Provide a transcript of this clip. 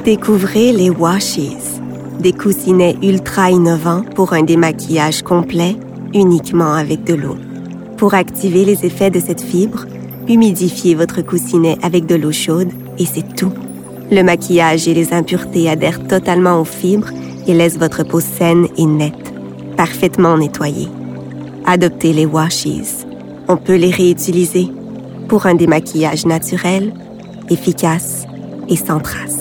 Découvrez les Washies, des coussinets ultra innovants pour un démaquillage complet uniquement avec de l'eau. Pour activer les effets de cette fibre, humidifiez votre coussinet avec de l'eau chaude et c'est tout. Le maquillage et les impuretés adhèrent totalement aux fibres et laissent votre peau saine et nette, parfaitement nettoyée. Adoptez les Washies. On peut les réutiliser pour un démaquillage naturel, efficace et sans trace.